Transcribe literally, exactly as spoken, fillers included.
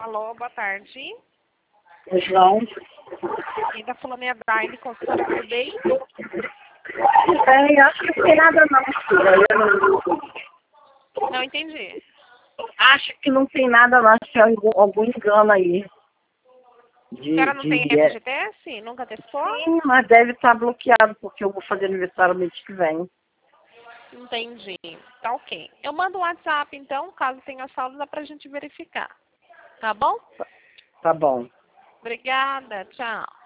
Alô, boa tarde. João. Quem tá falando é a Daine, consultora, tudo bem? É, acho que não tem nada não, filha. Eu não... Não entendi. Acho que não tem nada não, acho que é algum, algum engano aí. A De, senhora não de, tem de... F G T S? Nunca testou? Sim, mas deve estar bloqueado, porque eu vou fazer aniversário mês que vem. Entendi. Tá ok. Eu mando o WhatsApp, então, caso tenha saldo, dá pra gente verificar. Tá bom? Tá bom. Obrigada. Tchau.